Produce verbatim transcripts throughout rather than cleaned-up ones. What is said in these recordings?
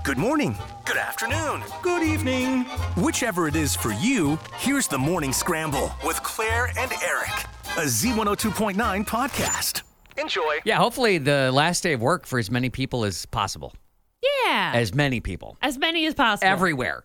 Good morning. Good afternoon. Good evening. Whichever it is for you, here's the Morning Scramble with Claire and Eric, a Z one oh two point nine podcast. Enjoy. Yeah, hopefully the last day of work for as many people as possible. Yeah. As many people. As many as possible. Everywhere.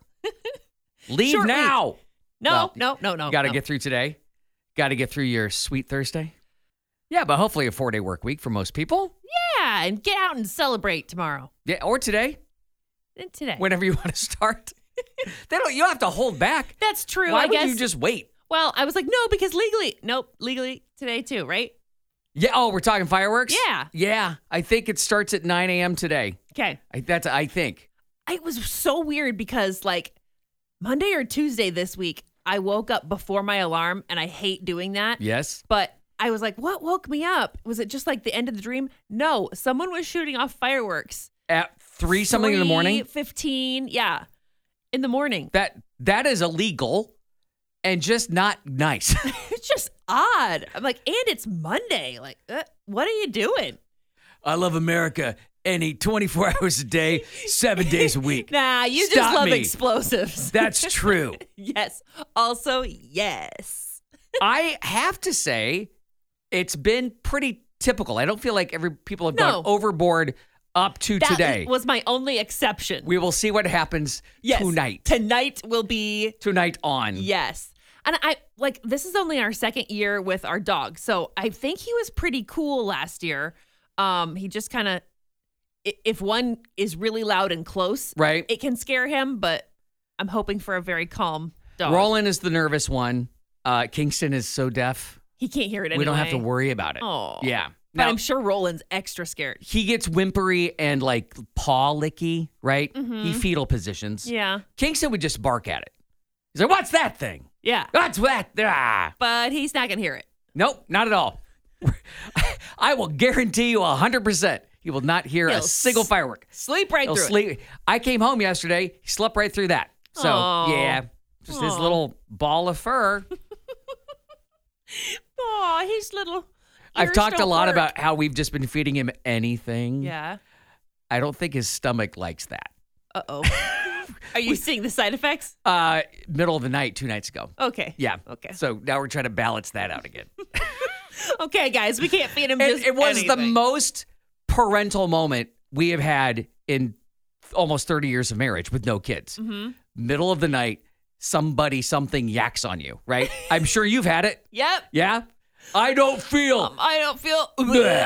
Leave Short now. week. No, Well, no, no, no. Got to no. get through today. Got to get through your sweet Thursday. Yeah, but hopefully a four-day work week for most people. Yeah, and get out and celebrate tomorrow. Yeah, or today, And today. whenever you want to start. They don't. You don't have to hold back. That's true, Why I would guess. you just wait? Well, I was like, no, because legally. Nope, legally today too, right? Yeah. Oh, we're talking fireworks. Yeah. Yeah. I think it starts at nine a.m. today. Okay. I, that's. I think. It was so weird because, like, Monday or Tuesday this week, I woke up before my alarm, and I hate doing that. Yes. But I was like, what woke me up? Was it just like the end of the dream? No, someone was shooting off fireworks. At three something in the morning. fifteen, yeah, in the morning. That that is illegal, and just not nice. It's just odd. I'm like, and it's Monday. Like, uh, what are you doing? I love America. Any twenty-four hours a day, seven days a week. Nah, you Stop just love me. explosives. That's true. Yes. Also, yes. I have to say, it's been pretty typical. I don't feel like every people have No. gone overboard up to That today. was my only exception. We will see what happens yes. tonight. Tonight will be Tonight on. yes. And I like this is only our second year with our dog. So I think he was pretty cool last year. Um, he just kind of if one is really loud and close, Right. it can scare him, but I'm hoping for a very calm dog. Roland is the nervous one. Uh, Kingston is so deaf. He can't hear it anyway. We don't have to worry about it. Oh. Yeah. But Now, I'm sure Roland's extra scared. he gets whimpery and like paw licky, right? Mhm. He fetal positions. Yeah. Kingston would just bark at it. He's like, what's that thing? Yeah. What's that? Ah. But he's not going to hear it. Nope, not at all. I will guarantee you one hundred percent he will not hear He'll a single s- firework. Sleep right He'll through it. sleep. I came home yesterday. He slept right through that. So, Aw. yeah, just his Aw. little ball of fur. Oh, he's little. I've ears talked a don't lot work. about how we've just been feeding him anything. Yeah. I don't think his stomach likes that. Uh oh. Are you seeing the side effects? Uh, middle of the night, two nights ago. Okay. Yeah. Okay. So now we're trying to balance that out again. Okay, guys, we can't feed him It, just it was the anything. most parental moment we have had in almost thirty years of marriage with no kids. Mm-hmm. Middle of the night, somebody, something yaks on you, right? I'm sure you've had it. Yep. Yeah? I don't feel. Um, I don't feel. Bleh.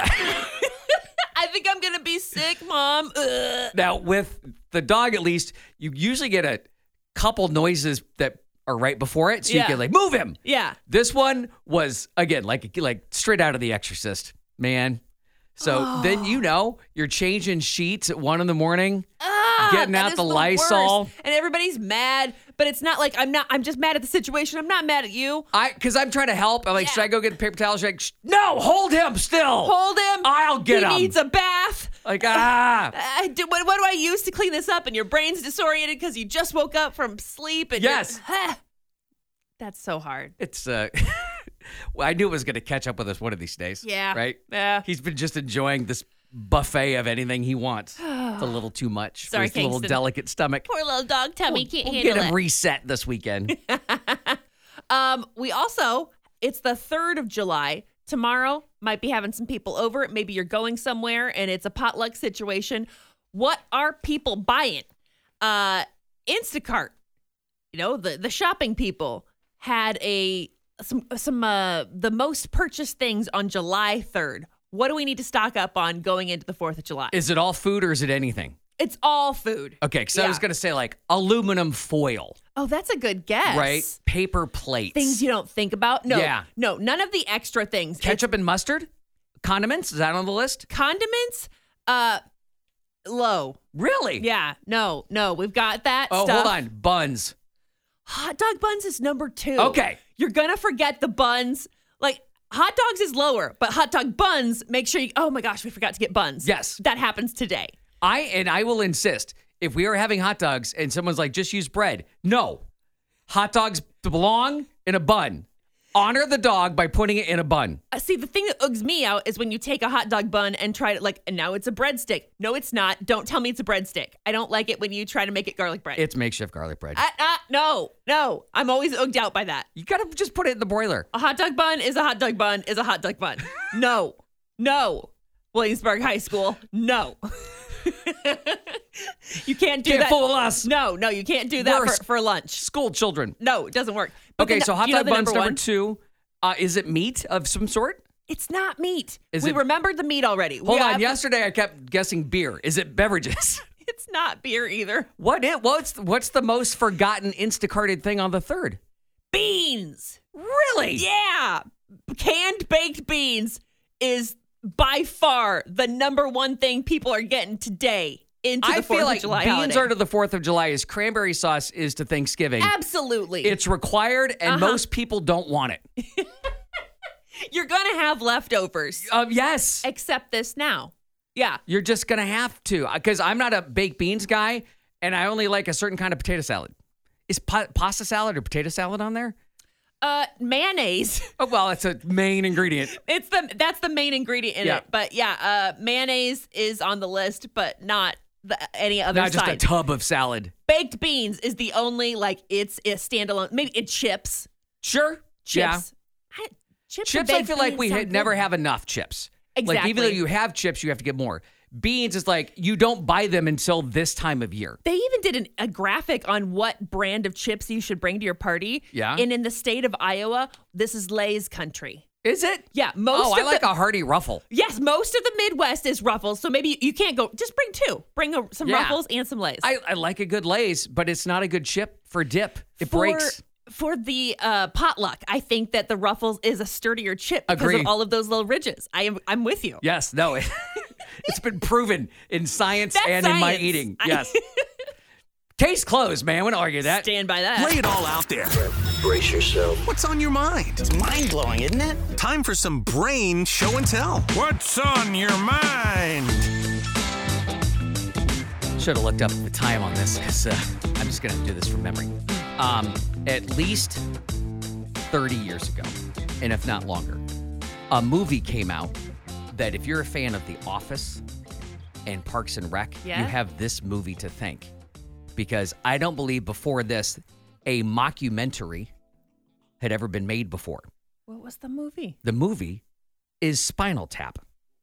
I think I'm gonna be sick, Mom. Ugh. Now, with the dog, at least, you usually get a couple noises that are right before it. So you Yeah. can like, move him. Yeah. This one was, again, like like straight out of The Exorcist, man. So then, you know, you're changing sheets at one in the morning. Ah, Getting that out is the Lysol. worst. And everybody's mad, but it's not like I'm not. I'm just mad at the situation. I'm not mad at you. I, because I'm trying to help. I'm like, Yeah. should I go get a paper towel? She's like, "Shh, no, hold him still. Hold him. I'll get he him. He needs a bath. Like, ah. I do, what, what do I use to clean this up? And your brain's disoriented because you just woke up from sleep. And Yes. you're- That's so hard. It's, uh, well, I knew it was going to catch up with us one of these days. Yeah. Right? Yeah. He's been just enjoying this buffet of anything he wants. It's a little too much Sorry, for his little Kingston. delicate stomach. Poor little dog tummy We'll- can't we'll handle get him it. reset this weekend. um, we also, it's the third of July. Tomorrow, might be having some people over. Maybe you're going somewhere and it's a potluck situation. What are people buying? Uh, Instacart, you know, the, the shopping people had a some some uh the most purchased things on July third. What do we need to stock up on going into the fourth of July? Is it all food or is it anything? It's all food. Okay, because I was Yeah. going to say like aluminum foil, Oh, that's a good guess. right? Paper plates. Things you don't think about. No, Yeah. no, none of the extra things. Ketchup and mustard? Condiments? Is that on the list? It's condiments, uh, low. Really? Yeah, no, no, we've got that Oh, stuff. hold on. Buns. Hot dog buns is number two. Okay. You're gonna forget the buns. Like hot dogs is lower, but hot dog buns, make sure you, oh my gosh, we forgot to get buns. Yes. That happens today. I and I will insist, if we are having hot dogs and someone's like, just use bread. No. Hot dogs belong in a bun. Honor the dog by putting it in a bun. Uh, see, the thing that ugs me out is when you take a hot dog bun and try to, like, and now it's a breadstick. No, it's not. Don't tell me it's a breadstick. I don't like it when you try to make it garlic bread. It's makeshift garlic bread. Uh, uh, no, no. I'm always ugged out by that. You got to just put it in the broiler. A hot dog bun is a hot dog bun is a hot dog bun. No, no. Williamsburg High School, no. You can't do Can't that. fool us. No, no, you can't do that Worse. for, for lunch. School children. No, it doesn't work. But Okay, the- so hot you know dog the buns number number one? two. Uh, is it meat of some sort? It's not meat. Is we it- remembered the meat already. We Hold on. have- Yesterday I kept guessing beer. Is it beverages? It's not beer either. What it? What's what's the most forgotten Instacarted thing on the third? Beans. Really? Yeah. Canned baked beans is by far the number one thing people are getting today into the I fourth feel of like July beans holiday. are to the fourth of July as cranberry sauce is to Thanksgiving. Absolutely. It's required, and Uh-huh. most people don't want it. You're going to have leftovers. Um, yes, Accept this now. Yeah. you're just gonna have to, because I'm not a baked beans guy, and I only like a certain kind of potato salad. Is pa- pasta salad or potato salad on there? Uh, mayonnaise. Oh well, it's a main ingredient. It's the that's the main ingredient in Yeah. it. But yeah, uh, mayonnaise is on the list, but not the, any other Not just a side. tub of salad. Baked beans is the only like it's a standalone. Maybe it's chips. Sure. Yeah. Chips. I, chips. Chips, and I baked feel like beans we sound had never good. have enough chips. Like even Exactly. though you have chips, you have to get more. Beans is like you don't buy them until this time of year. They even did an, a graphic on what brand of chips you should bring to your party. Yeah. And in the state of Iowa, this is Lay's country. Is it? Yeah. Most Oh, of I like the, a hearty Ruffle. Yes, most of the Midwest is Ruffles. So maybe you can't go. Just bring two. Bring a, some Yeah. Ruffles and some Lays. I, I like a good Lay's, but it's not a good chip for dip. It for, breaks. For the uh, potluck, I think that the Ruffles is a sturdier chip because Agree. of all of those little ridges. I am, I'm with you. Yes, no. It, it's been proven in science That's and in my science. eating. I- Yes. Case closed, man. We don't argue that. Stand by that. Lay it all out there. Brace yourself. What's on your mind? It's mind-blowing, isn't it? Time for some brain show and tell. What's on your mind? Should have looked up the time on this because uh, I'm just going to do this from memory. Um, at least thirty years ago, and if not longer, a movie came out that if you're a fan of The Office and Parks and Rec, Yeah? you have this movie to thank. Because I don't believe before this, a mockumentary had ever been made before. What was the movie? The movie is Spinal Tap.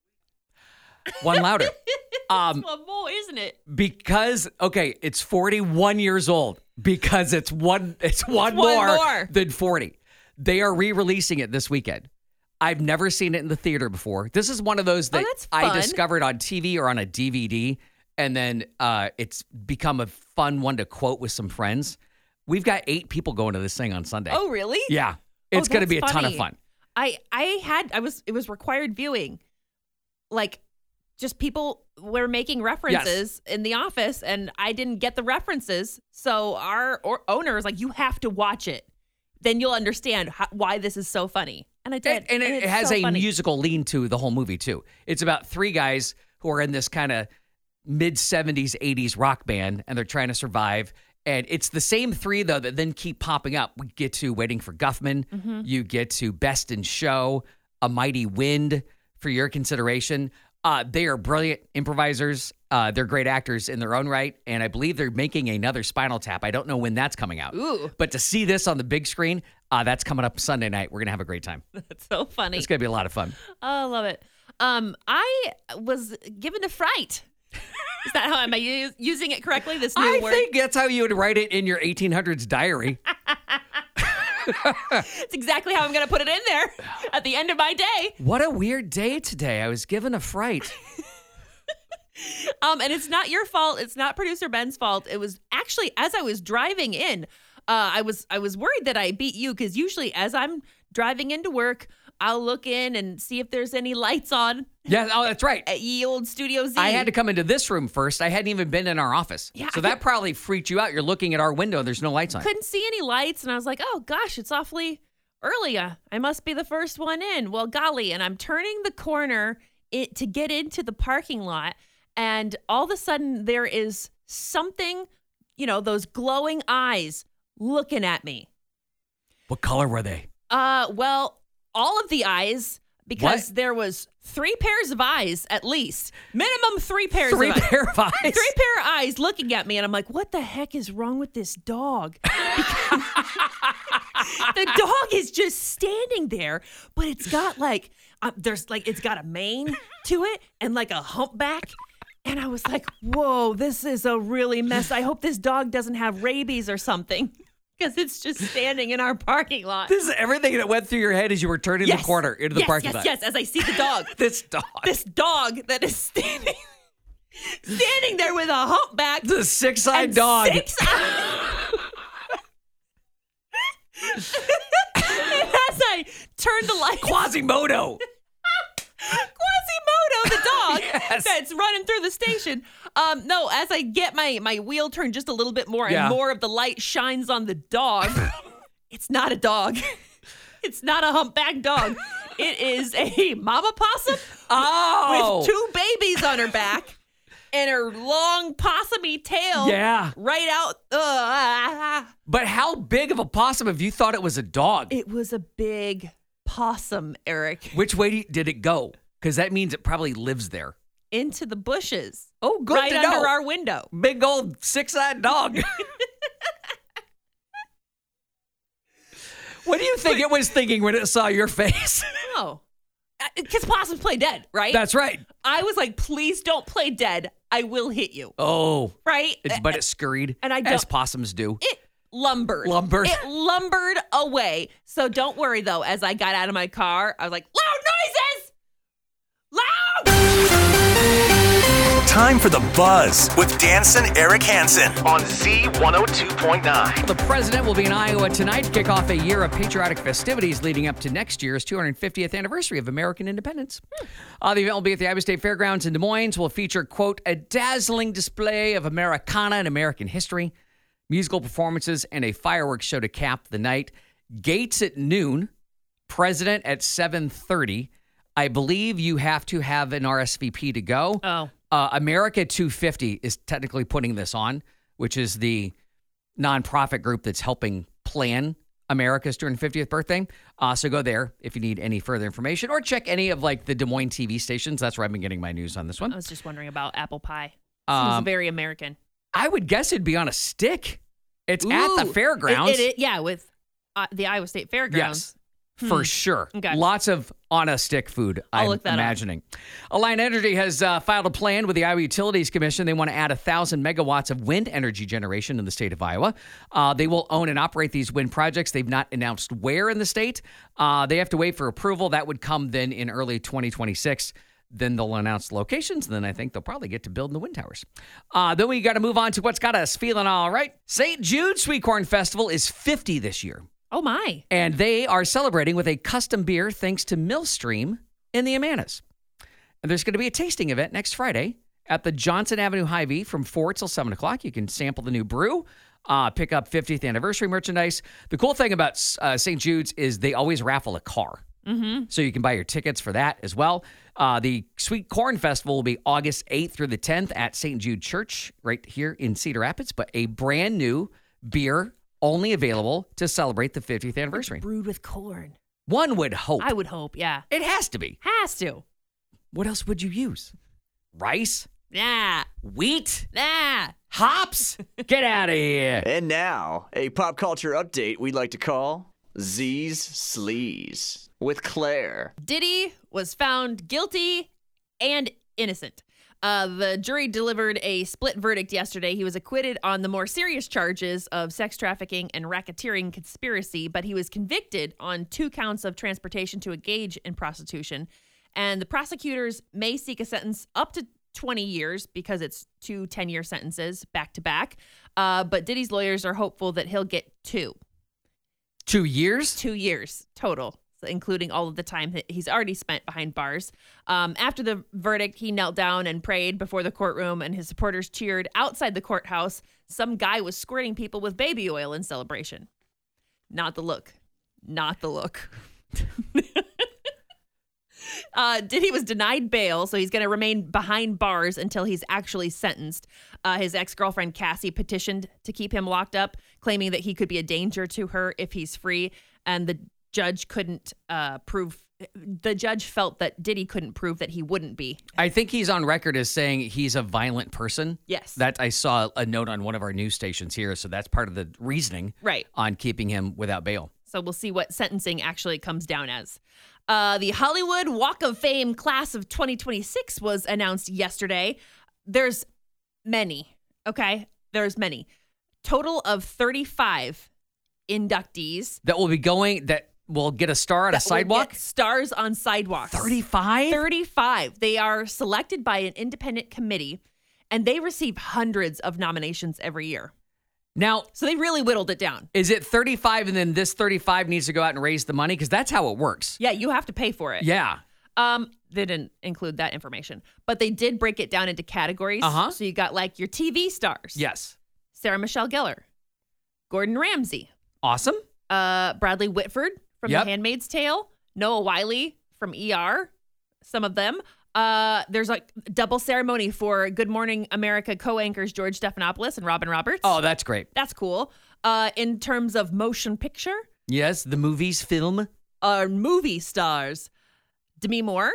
One louder. Um, One more, isn't it? because okay, it's forty-one years old because it's one it's one, one more, more. than forty. They are re-releasing it this weekend. I've never seen it in the theater before. This is one of those that Oh, that's I fun. discovered on T V or on a D V D, and then uh, it's become a fun one to quote with some friends. We've got eight people going to this thing on Sunday. Oh, really? Yeah, Oh, it's going to that's be a ton of funny. fun. I I had I was it was required viewing, like just people were making references in the office, and I didn't get the references. So our or owner was like, "You have to watch it, then you'll understand how, why this is so funny." And I did, And, and it it's has so a funny. musical lean to the whole movie, too. It's about three guys who are in this kind of mid seventies, eighties rock band, and they're trying to survive. And it's the same three, though, that then keep popping up. We get to Waiting for Guffman. Mm-hmm. You get to Best in Show, A Mighty Wind for your consideration. Uh, they are brilliant improvisers. Uh, they're great actors in their own right. And I believe they're making another Spinal Tap. I don't know when that's coming out. Ooh. But to see this on the big screen, uh, that's coming up Sunday night. We're going to have a great time. That's so funny. It's going to be a lot of fun. Oh, I love it. Um, I was given a fright. Is that how am I u- using it correctly? This new I word. think that's how you would write it in your eighteen hundreds diary. It's exactly how I'm going to put it in there at the end of my day. What a weird day today. I was given a fright. Um, and it's not your fault. It's not producer Ben's fault. It was actually as I was driving in, uh, I was I was worried that I beat you because usually as I'm driving into work, I'll look in and see if there's any lights on Yeah, oh, that's right. at ye old Studio Z. I had to come into this room first. I hadn't even been in our office. Yeah, so I that could- probably freaked you out. You're looking at our window. There's no lights on. couldn't see any lights, and I was like, oh gosh, it's awfully early. Uh, I must be the first one in. Well, golly, and I'm turning the corner it, to get into the parking lot, and all of a sudden there is something, you know, those glowing eyes looking at me. What color were they? Uh, well, all of the eyes, because What? there was three pairs of eyes at least. Minimum three pairs Three of eyes. pair of eyes. Three pair of eyes looking at me, and I'm like, what the heck is wrong with this dog? The dog is just standing there, but it's got like, uh, there's like, it's got a mane to it and like a humpback. And I was like, whoa, this is a really mess. I hope this dog doesn't have rabies or something because it's just standing in our parking lot. This is everything that went through your head as you were turning Yes. the corner into the yes, parking yes, lot. Yes, yes, as I see the dog. This dog. This dog that is standing standing there with a humpback. The six-eyed and dog. Six And as I turned the light, Quasimodo. Quasimodo, the dog Yes. that's running through the station. Um, no, as I get my my wheel turned just a little bit more, Yeah. and more of the light shines on the dog. It's not a dog. It's not a humpback dog. It is a mama possum Oh. with two babies on her back and her long possumy tail. Yeah. right out. Uh, But how big of a possum if you thought it was a dog? it was a big possum, Eric. Which way do you- did it go? Because that means it probably lives there. Into the bushes. Oh, good right to under know. our window. Big old six-eyed dog. What do you think it was thinking when it saw your face? Oh. Because possums play dead, right? That's right. I was like, please don't play dead. I will hit you. Oh, Right? it's, but it scurried, And I as don't- possums do. It lumbered. Lumbered. It lumbered away. So don't worry, though. As I got out of my car, I was like, loud noises! Loud! Time for the Buzz with Danson Eric Hansen on Z one oh two point nine. The president will be in Iowa tonight to kick off a year of patriotic festivities leading up to next year's two hundred fiftieth anniversary of American independence. Uh, the event will be at the Iowa State Fairgrounds in Des Moines. Will feature, quote, a dazzling display of Americana and American history, musical performances, and a fireworks show to cap the night. Gates at noon, president at seven thirty. I believe you have to have an R S V P to go. Oh. Uh, America two fifty is technically putting this on, which is the nonprofit group that's helping plan America's two hundred fiftieth birthday. Uh, so go there if you need any further information, or check any of like the Des Moines T V stations. That's where I've been getting my news on this one. I was just wondering about apple pie. Um, Seems very American. I would guess it'd be on a stick. It's at the Ooh. fairgrounds. It, it, it- yeah, with uh, the Iowa State Fairgrounds. Yes, for sure. Okay. Lots of on a stick food, I'll I'm look that up. imagining. Alliant Energy has uh, filed a plan with the Iowa Utilities Commission. They want to add one thousand megawatts of wind energy generation in the state of Iowa. Uh, they will own and operate these wind projects. They've not announced where in the state. Uh, they have to wait for approval. That would come then in early twenty twenty-six. Then they'll announce locations, and then I think they'll probably get to building the wind towers. Uh, then we got to move on to what's got us feeling all right. Saint Jude Sweet Corn Festival is fifty this year. Oh, my. And they are celebrating with a custom beer thanks to Millstream in the Amanas. And there's going to be a tasting event next Friday at the Johnson Avenue Hy-Vee from four till seven o'clock. You can sample the new brew, uh, pick up fiftieth anniversary merchandise. The cool thing about uh, Saint Jude's is they always raffle a car. Mm-hmm. So you can buy your tickets for that as well. Uh, the Sweet Corn Festival will be August eighth through the tenth at Saint Jude Church right here in Cedar Rapids. But a brand new beer only available to celebrate the fiftieth anniversary. Brewed with corn. One would hope. I would hope, yeah. It has to be. Has to. What else would you use? Rice? Nah. Wheat? Nah. Hops? Get out of here. And now, a pop culture update we'd like to call Z's Sleaze with Claire. Diddy was found guilty and innocent. Uh, the jury delivered a split verdict yesterday. He was acquitted on the more serious charges of sex trafficking and racketeering conspiracy, but he was convicted on two counts of transportation to engage in prostitution. And the prosecutors may seek a sentence up to twenty years because it's two ten-year sentences back to back. Uh, but Diddy's lawyers are hopeful that he'll get two. Two years? Two years total, including all of the time that he's already spent behind bars. Um, after the verdict, he knelt down and prayed before the courtroom, and his supporters cheered outside the courthouse. Some guy was squirting people with baby oil in celebration. Not the look. Not the look. Uh, Diddy was denied bail, so he's going to remain behind bars until he's actually sentenced. Uh, his ex-girlfriend, Cassie, petitioned to keep him locked up, claiming that he could be a danger to her if he's free. And the judge couldn't uh, prove. The judge felt that Diddy couldn't prove that he wouldn't be. I think he's on record as saying he's a violent person. Yes. That I saw a note on one of our news stations here, so that's part of the reasoning Right. on keeping him without bail. So we'll see what sentencing actually comes down as. Uh, the Hollywood Walk of Fame class of twenty twenty-six was announced yesterday. There's many, okay? There's many. Total of thirty-five inductees. That will be going, that will get a star on a that will sidewalk? get stars on sidewalks. thirty-five? thirty-five. They are selected by an independent committee, and they receive hundreds of nominations every year. Now, So they really whittled it down. is it thirty-five and then this thirty-five needs to go out and raise the money? Because that's how it works. Yeah, you have to pay for it. Yeah. Um, they didn't include that information, but they did break it down into categories. Uh-huh. So you got like your T V stars. Yes. Sarah Michelle Gellar, Gordon Ramsay, Awesome. uh, Bradley Whitford from Yep. The Handmaid's Tale, Noah Wiley from E R, some of them. Uh, there's like double ceremony for Good Morning America co-anchors George Stephanopoulos and Robin Roberts. Oh, that's great. That's cool. Uh, in terms of motion picture, Yes, the movies, film. uh, movie stars, Demi Moore,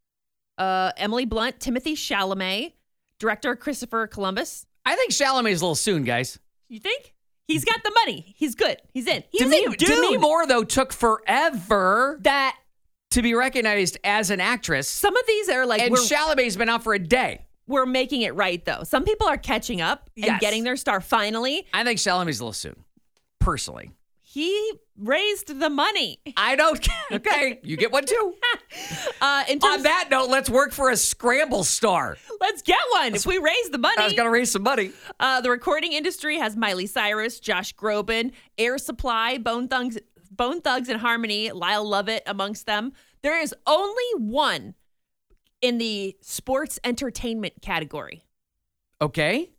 uh, Emily Blunt, Timothy Chalamet, director Christopher Columbus. I think Chalamet's a little soon, guys. You think? He's got the money. He's good. He's in. He's Demi, in, dude. Demi Moore, though, took forever That to be recognized as an actress. some of these are like And we're, Chalamet's been out for a day. we're making it right though. Some people are catching up and Yes. getting their star finally. I think Chalamet's a little soon, personally. He raised the money. I don't. Okay, you get one too. Uh, in On terms, that note, let's work for a scramble star. let's get one. If we raise the money, I was going to raise some money. Uh, the recording industry has Miley Cyrus, Josh Groban, Air Supply, Bone Thugs, Bone Thugs and Harmony, Lyle Lovett amongst them. There is only one in the sports entertainment category. Okay.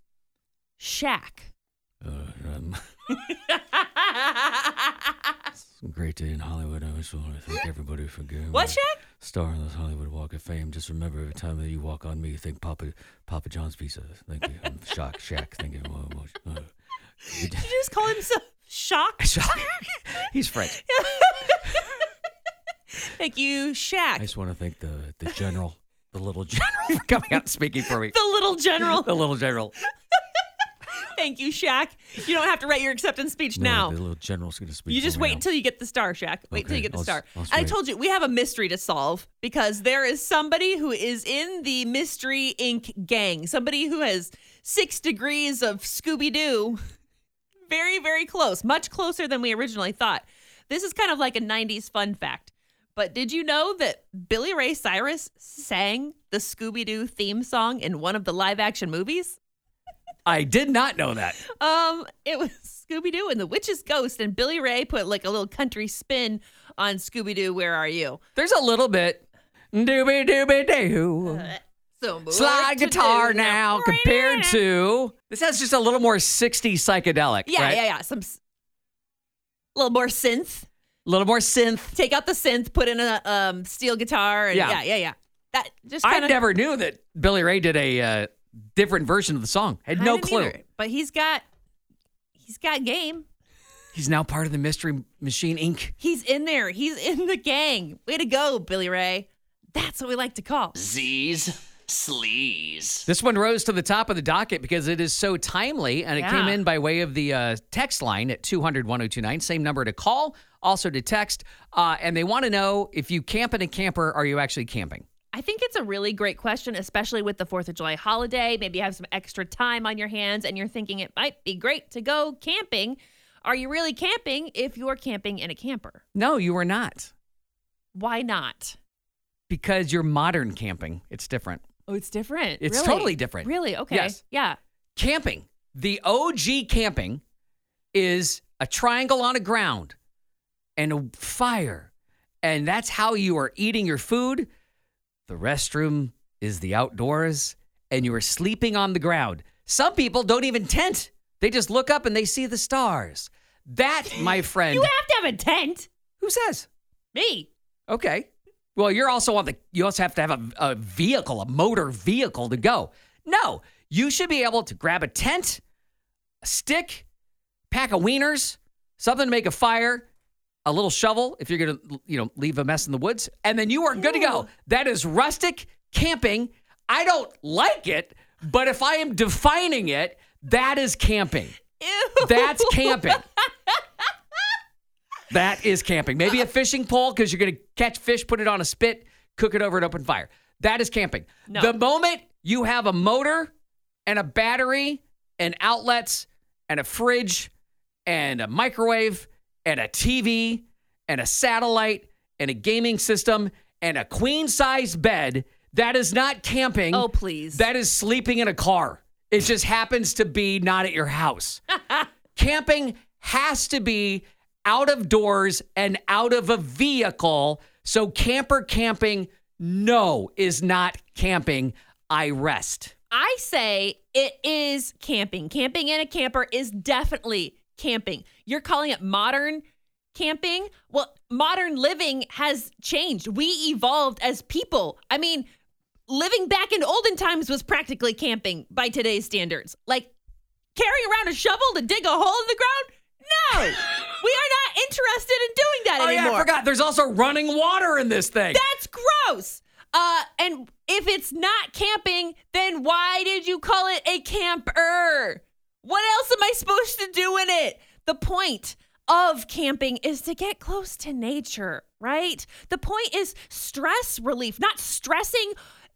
Shaq. Uh, um, great day in Hollywood. I just want to thank everybody for giving What, me Shaq? a star on this Hollywood Walk of Fame. Just remember, every time that you walk on me, think Papa Papa John's Pizza. Thank you. I'm Shock, Shaq. Thank you. Uh, uh, Did you just call himself Shock? Shock. He's French. Thank you, I Shaq. just want to thank the the general, the little general, for coming out and speaking for me. The little general. The little general. Thank you, Shaq. You don't have to write your acceptance speech now. No, the little general's going to speak. You just for me wait now. until you get the star, Shaq. Wait until Okay, you get the I'll star. s- I'll s- I wait. told you, we have a mystery to solve because there is somebody who is in the Mystery Incorporated gang. Somebody who has six degrees of Scooby-Doo. Very, very close. Much closer than we originally thought. This is kind of like a nineties fun fact. But did you know that Billy Ray Cyrus sang the Scooby-Doo theme song in one of the live-action movies? I did not know that. Um, it was Scooby-Doo and the Witch's Ghost, and Billy Ray put like a little country spin on Scooby-Doo, Where Are You? There's a little bit. Dooby dooby doo. So more Slide to guitar do now compared to this has just a little more sixties psychedelic. Yeah, right? yeah, yeah. Some s- little more synth. A little more synth. Take out the synth, put in a um steel guitar, and Yeah. yeah, yeah, yeah. That just I kind of never knew that Billy Ray did a uh, different version of the song. Had no clue. But he's got he's got game. He's now part of the Mystery Machine Incorporated. He's in there. He's in the gang. Way to go, Billy Ray. That's what we like to call. Z's Sleaze. This one rose to the top of the docket because it is so timely, and it Yeah. came in by way of the uh, text line at two hundred, one oh two nine. Same number to call, also to text. Uh, and they want to know if you camp in a camper, are you actually camping? I think it's a really great question, especially with the fourth of July holiday. Maybe you have some extra time on your hands and you're thinking it might be great to go camping. Are you really camping if you're camping in a camper? No, you are not. Why not? Because you're modern camping. It's different. Oh, it's different. It's Really? totally different. Really? Okay. Yes. Yeah. Camping, the O G camping, is a triangle on a ground and a fire. And that's how you are eating your food. The restroom is the outdoors, and you are sleeping on the ground. Some people don't even tent. They just look up and they see the stars. That, my friend. You have to have a tent. Who says? Me. Okay. Well, you're also on the, you also have to have a, a vehicle, a motor vehicle to go. No, you should be able to grab a tent, a stick, pack of wieners, something to make a fire, a little shovel if you're going to, you know, leave a mess in the woods, and then you are good to go. That is rustic camping. I don't like it, but if I am defining it, that is camping. Ew. That's camping. That is camping. Maybe a fishing pole because you're going to catch fish, put it on a spit, cook it over an open fire. That is camping. No. The moment you have a motor and a battery and outlets and a fridge and a microwave and a T V and a satellite and a gaming system and a queen-sized bed, that is not camping. Oh, please. That is sleeping in a car. It just happens to be not at your house. Camping has to be out of doors and out of a vehicle. So camper camping, no, is not camping. I rest. I say it is camping. Camping in a camper is definitely camping. You're calling it modern camping? Well, modern living has changed. We evolved as people. I mean, living back in olden times was practically camping by today's standards. Like carrying around a shovel to dig a hole in the ground? No, we are not interested in doing that oh, anymore. yeah, I forgot. There's also running water in this thing. That's gross. Uh, and if it's not camping, then why did you call it a camper? What else am I supposed to do in it? The point of camping is to get close to nature, right? The point is stress relief, not stressing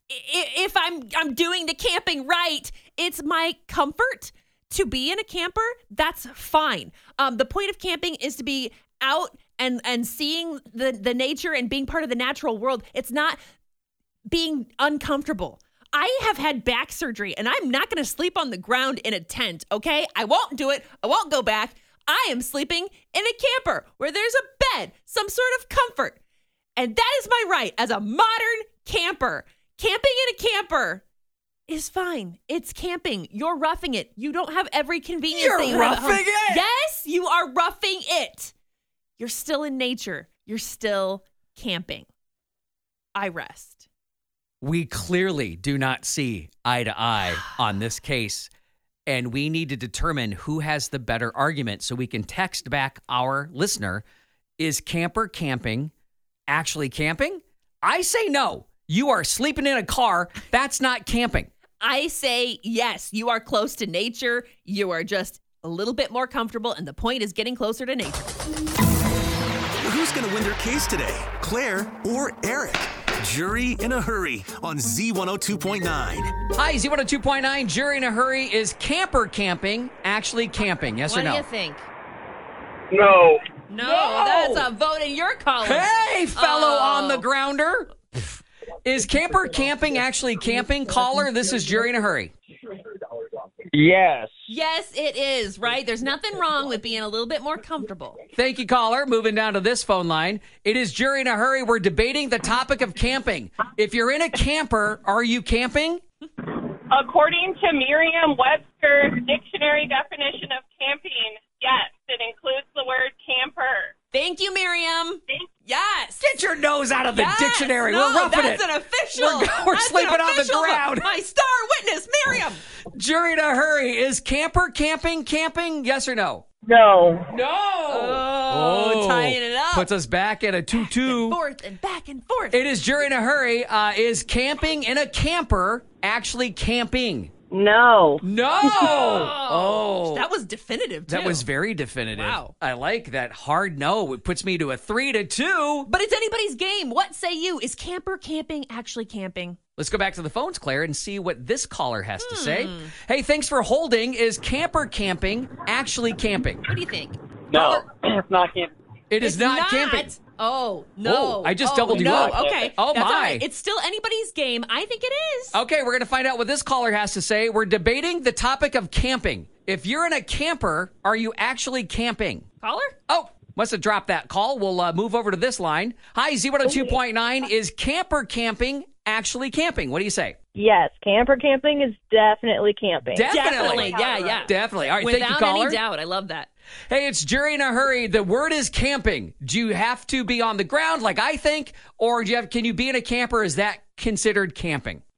if I'm I'm doing the camping right. It's my comfort to be in a camper. That's fine. Um, the point of camping is to be out and and seeing the the nature and being part of the natural world. It's not being uncomfortable. I have had back surgery and I'm not going to sleep on the ground in a tent, okay? I won't do it. I won't go back. I am sleeping in a camper where there's a bed, some sort of comfort. And that is my right as a modern camper. Camping in a camper is fine. It's camping. You're roughing it. You don't have every convenience You're that you have at home. roughing it. Yes, you are roughing it. You're still in nature. You're still camping. I rest. We clearly do not see eye to eye on this case, and we need to determine who has the better argument so we can text back our listener. Is camper camping actually camping? I say no. You are sleeping in a car. That's not camping. I say yes. You are close to nature. You are just a little bit more comfortable, and the point is getting closer to nature. Who's going to win their case today? Claire or Eric? Jury in a Hurry on Z one oh two point nine. Hi, Z one oh two point nine. Jury in a Hurry. Is camper camping actually camping? Yes what or no? What do you think? No. No, No. that's a vote in your column. Hey, fellow Oh. on the grounder. Is camper camping actually camping? Caller, this is Jury in a Hurry. Yes. Yes, it is, right? There's nothing wrong with being a little bit more comfortable. Thank you, caller. Moving down to this phone line. It is Jury in a Hurry. We're debating the topic of camping. If you're in a camper, are you camping? According to Merriam-Webster's dictionary definition of camping, yes, it includes the word camper. Thank you, Miriam. Yes. Get your nose out of the Yes. dictionary. No, We're roughing that's it. an official. We're- we're That's sleeping an on the official vote. ground. My star witness, Miriam. Jury in a Hurry. Is camper camping camping? Yes or no? No. No. Oh, tying it up. Puts us back at a two two. Forth and back and forth. It is Jury in a Hurry. Uh, is camping in a camper actually camping? No. No. Oh. That was definitive, too. That was very definitive. Wow. I like that hard no. It puts me to a three to two. But it's anybody's game. What say you? Is camper camping actually camping? Let's go back to the phones, Claire, and see what this caller has to say. Hmm. Hey, thanks for holding. Is camper camping actually camping? What do you think? No. It's not camping. It is It's not, camping. Oh, no. Whoa, I just oh, doubled you no. up. Okay. Oh, That's all my. right. It's still anybody's game. I think it is. Okay, we're going to find out what this caller has to say. We're debating the topic of camping. If you're in a camper, are you actually camping? Caller? Oh, must have dropped that call. We'll uh, move over to this line. Hi, Z one oh two point nine. Is camper camping actually camping? What do you say? Yes, camper camping is definitely camping. Definitely. Yeah, yeah. Definitely. All right, Without thank you, caller. any doubt. I love that. Hey, it's Jury in a Hurry. The word is camping. Do you have to be on the ground like I think, or do you have, can you be in a camper? Is that considered camping?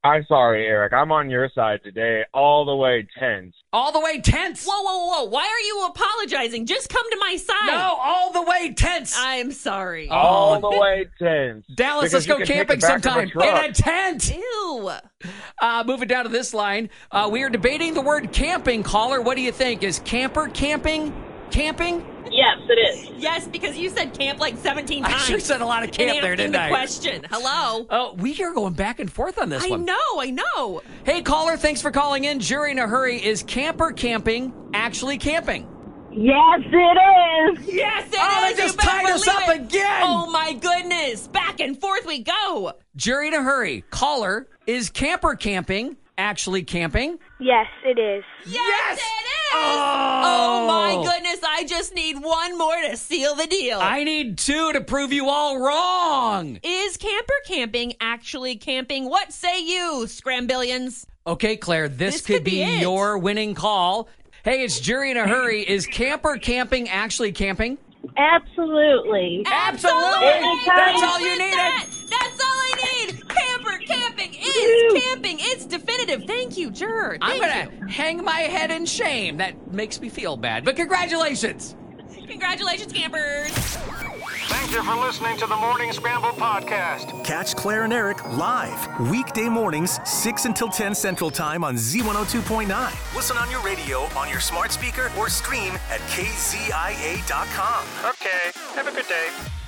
I'm sorry, Eric. I'm on your side today, all the way tense. All the way tense. Whoa, whoa, whoa. Why are you apologizing? Just come to my side. No, all the way tense. I'm sorry. All the way tense. Dallas, Because let's you go can take camping it back to the sometime truck. in a tent. Ew. Uh, moving down to this line, uh, we are debating the word camping. Caller, what do you think? Is camper camping camping? Yes, it is. Yes, because you said camp like seventeen I times. sure said a lot of camp in there, answering didn't the I? question. Hello. Oh, we are going back and forth on this I one. know, I know. Hey, caller, thanks for calling in. Jury in a hurry. Is camper camping actually camping? Yes, it is. Yes, it Oh, they is. You just better tied us believe up it. again. Oh, my goodness. Back and forth we go. Jury in a hurry. Caller, is camper camping actually camping? Yes, it is. Yes, Yes! it is. Oh. Oh, my goodness. I just need one more to seal the deal. I need two to prove you all wrong. Is camper camping actually camping? What say you, Scrambillions? Okay, Claire, this, This could, could be be, it. your winning call. Hey, it's Jury in a hurry. Is camper camping actually camping? Absolutely. Absolutely. Anytime. That's all you needed. That. That's all I need. Camper camping is camping. It's definitive. Thank you, Jur. I'm Thank going to hang my head in shame. That makes me feel bad. But congratulations. you. Congratulations, campers. Thank you for listening to the Morning Scramble podcast. Catch Claire and Eric live weekday mornings, six until ten Central Time on Z one oh two point nine. Listen on your radio, on your smart speaker, or stream at K Z I A dot com. Okay, have a good day.